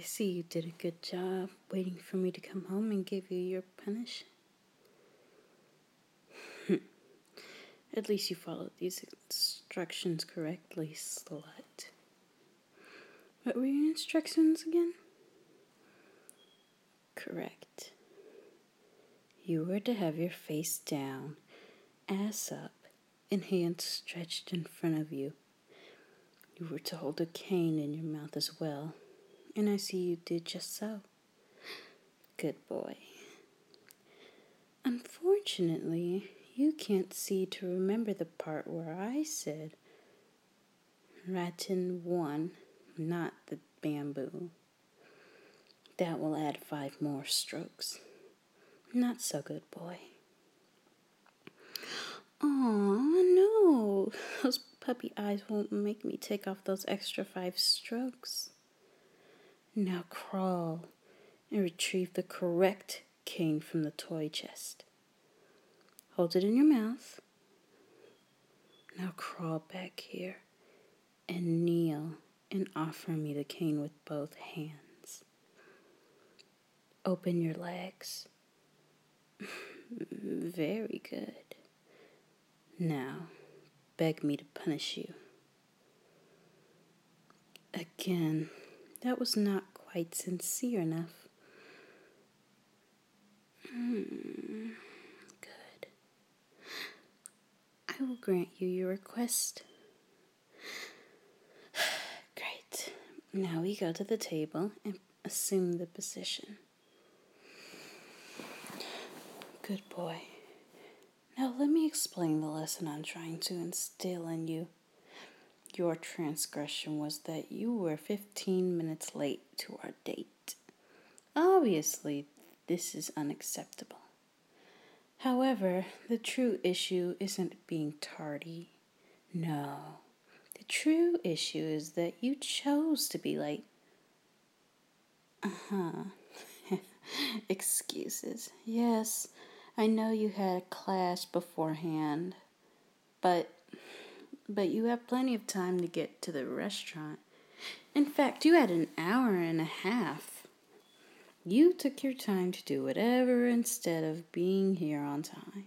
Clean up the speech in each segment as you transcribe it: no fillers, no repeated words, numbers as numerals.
see you did a good job waiting for me to come home and give you your punish. At least you followed these instructions correctly, slut. What were your instructions again? Correct. You were to have your face down, ass up, and hands stretched in front of you. You were to hold a cane in your mouth as well, and I see you did just so. Good boy. Unfortunately, you can't see to remember the part where I said Rattan 1, not the bamboo. That will add 5 more strokes. Not so good, boy. Aw, no. Those puppy eyes won't make me take off those extra 5 strokes. Now crawl and retrieve the correct cane from the toy chest. Hold it in your mouth. Now crawl back here and kneel and offer me the cane with both hands. Open your legs. Very good. Now, beg me to punish you. Again, that was not quite sincere enough. Good. I will grant you your request. Great. Now we go to the table and assume the position. Good boy. Now let me explain the lesson I'm trying to instill in you. Your transgression was that you were 15 minutes late to our date. Obviously, this is unacceptable. However, the true issue isn't being tardy. No. The true issue is that you chose to be late. Excuses. Yes, I know you had a class beforehand, but you have plenty of time to get to the restaurant. In fact, you had an hour and a half. You took your time to do whatever instead of being here on time.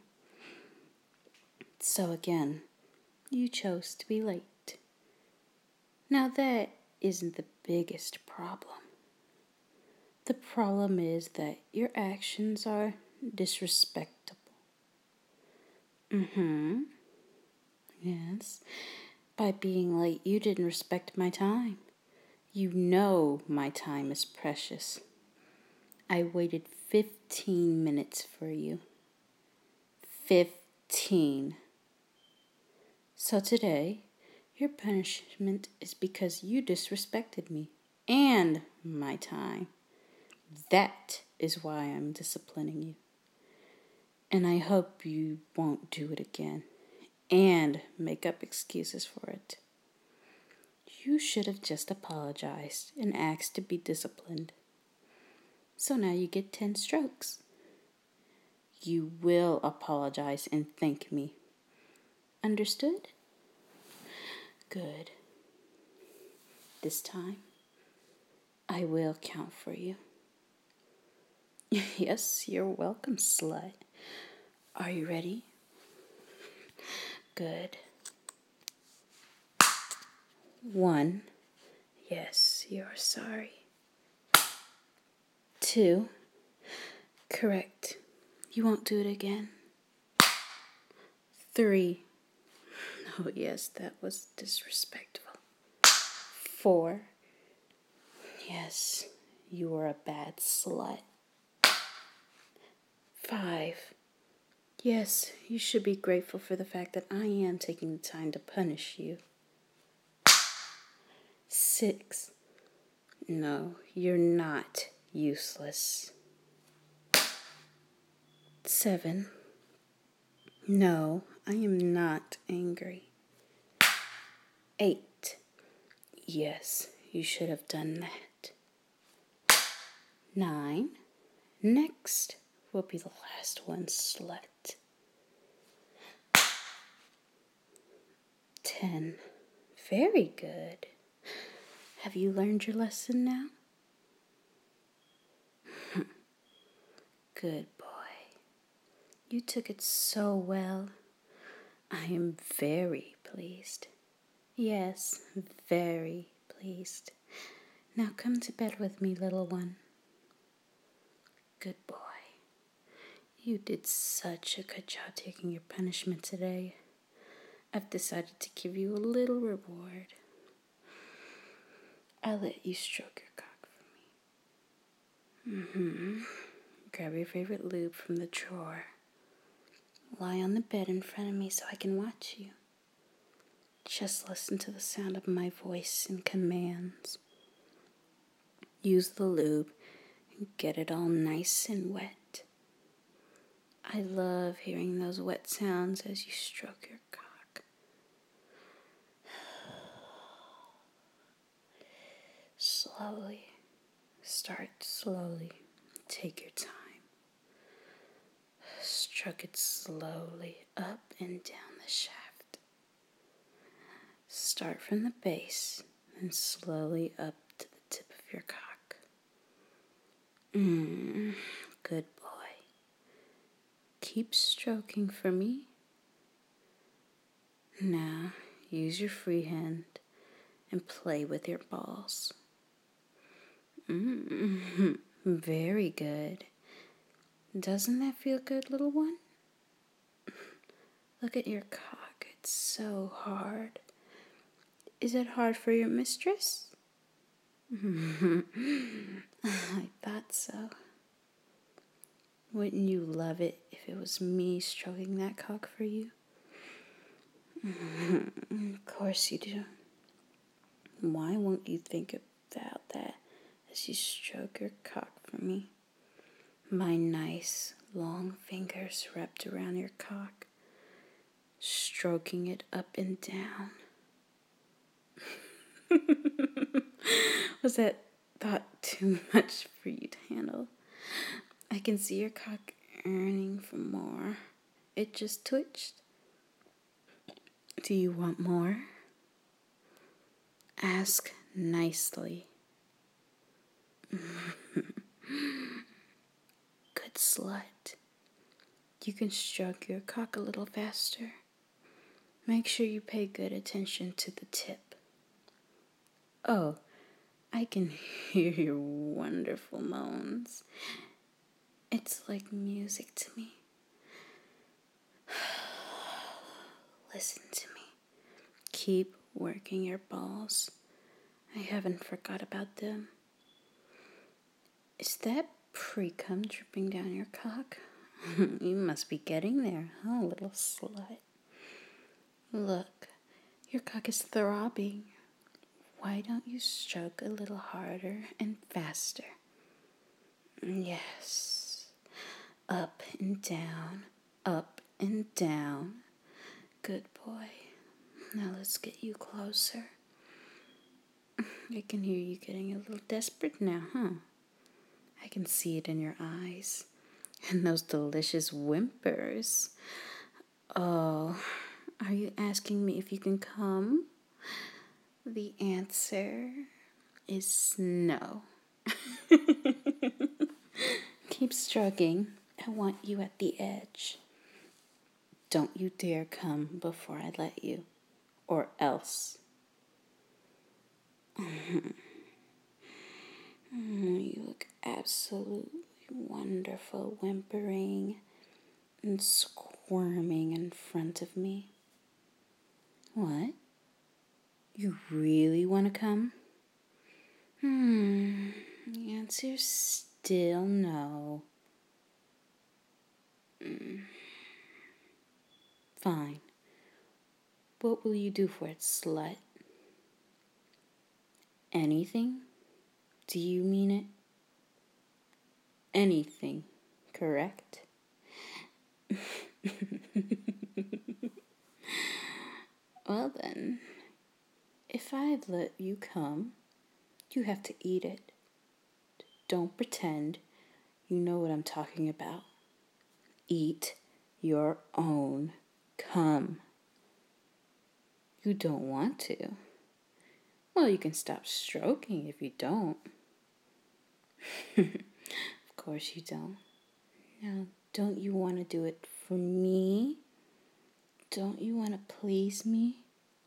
So again, you chose to be late. Now that isn't the biggest problem. The problem is that your actions are disrespectful. Yes. By being late, you didn't respect my time. You know my time is precious. I waited 15 minutes for you. 15. So today, your punishment is because you disrespected me and my time. That is why I'm disciplining you. And I hope you won't do it again and make up excuses for it. You should have just apologized and asked to be disciplined. So now you get 10 strokes. You will apologize and thank me. Understood? Good. This time, I will count for you. Yes, you're welcome, slut. Are you ready? Good. 1. Yes, you're sorry. 2. Correct. You won't do it again. 3. Oh, yes, that was disrespectful. 4. Yes, you were a bad slut. 5. Yes, you should be grateful for the fact that I am taking the time to punish you. 6. No, you're not useless. 7. No, I am not angry. 8. Yes, you should have done that. 9. Next will be the last one, slut. 10. Very good. Have you learned your lesson now? Good boy. You took it so well. I am very pleased. Yes, very pleased. Now come to bed with me, little one. Good boy. You did such a good job taking your punishment today. I've decided to give you a little reward. I'll let you stroke your cock for me. Grab your favorite lube from the drawer. Lie on the bed in front of me so I can watch you. Just listen to the sound of my voice and commands. Use the lube and get it all nice and wet. I love hearing those wet sounds as you stroke your cock. Slowly. Start slowly. Take your time. Stroke it slowly up and down the shaft. Start from the base and slowly up to the tip of your cock. Good boy. Keep stroking for me. Now use your free hand and play with your balls. Very good. Doesn't that feel good, little one? Look at your cock. It's so hard. Is it hard for your mistress? I thought so. Wouldn't you love it if it was me stroking that cock for you? Of course you do. Why won't you think about that as you stroke your cock for me? My nice, long fingers wrapped around your cock, stroking it up and down. Was that thought too much for you to handle? I can see your cock yearning for more. It just twitched. Do you want more? Ask nicely. Good slut. You can stroke your cock a little faster. Make sure you pay good attention to the tip. Oh, I can hear your wonderful moans. It's like music to me. Listen to me. Keep working your balls. I haven't forgot about them. Is that pre-cum dripping down your cock? You must be getting there, huh, little slut? Look, your cock is throbbing. Why don't you stroke a little harder and faster? Yes. Up and down, up and down. Good boy. Now let's get you closer. I can hear you getting a little desperate now, huh? I can see it in your eyes. And those delicious whimpers. Oh, are you asking me if you can come? The answer is no. Keep stroking. I want you at the edge. Don't you dare come before I let you, or else. You look absolutely wonderful, whimpering and squirming in front of me. What? You really want to come? The answer's still no. Fine. What will you do for it, slut? Anything? Do you mean it? Anything, correct? Well then, if I've let you come, you have to eat it. Don't pretend you know what I'm talking about. Eat your own cum. You don't want to. Well, you can stop stroking if you don't. Of course you don't. Now, don't you want to do it for me? Don't you want to please me?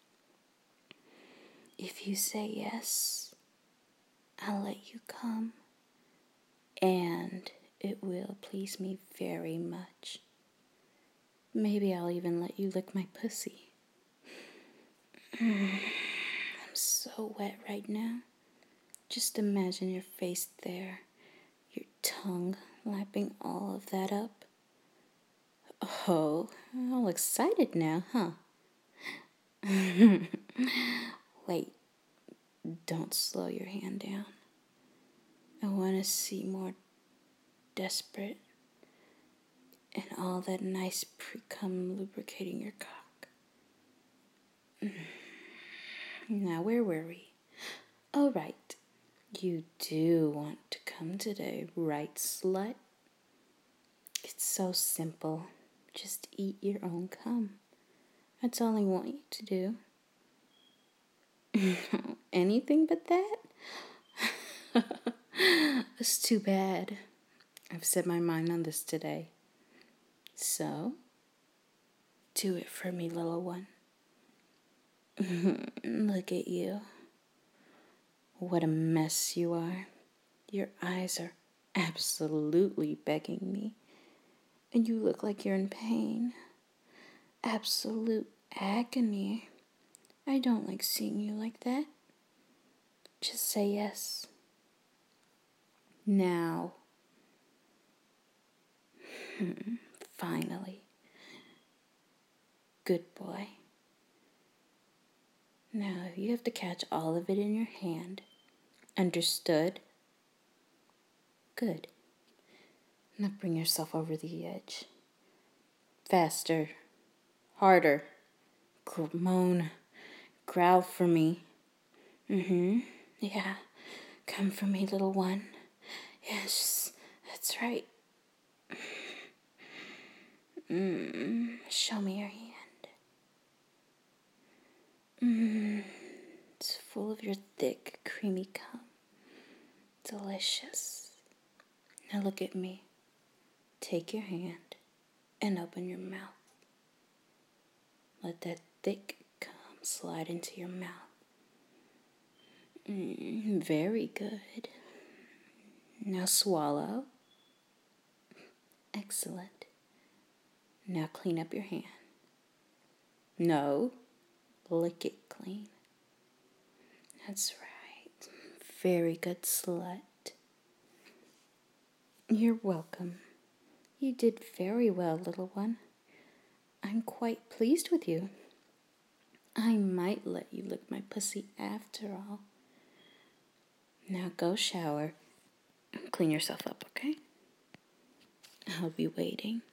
If you say yes, I'll let you come. And it will please me very much. Maybe I'll even let you lick my pussy. I'm so wet right now. Just imagine your face there, your tongue lapping all of that up. Oh, all excited now, huh? Wait, don't slow your hand down. I want to see more desperate and all that nice pre-cum lubricating your cock. Now, where were we? Oh, right. You do want to come today, right, slut? It's so simple. Just eat your own cum. That's all I want you to do. Anything but that? It's too bad. I've set my mind on this today. So, do it for me, little one. Look at you. What a mess you are. Your eyes are absolutely begging me. And you look like you're in pain. Absolute agony. I don't like seeing you like that. Just say yes. Now. Finally. Good boy. Now you have to catch all of it in your hand. Understood? Good. Now bring yourself over the edge. Faster. Harder. Moan. Growl for me. Yeah. Come for me, little one. Yes, that's right. Show me your hand. It's full of your thick, creamy cum. Delicious. Now look at me. Take your hand and open your mouth. Let that thick cum slide into your mouth. Very good. Now swallow. Excellent. Now clean up your hand. No, lick it clean. That's right. Very good, slut. You're welcome. You did very well, little one. I'm quite pleased with you. I might let you lick my pussy after all. Now go shower and clean yourself up, okay? I'll be waiting.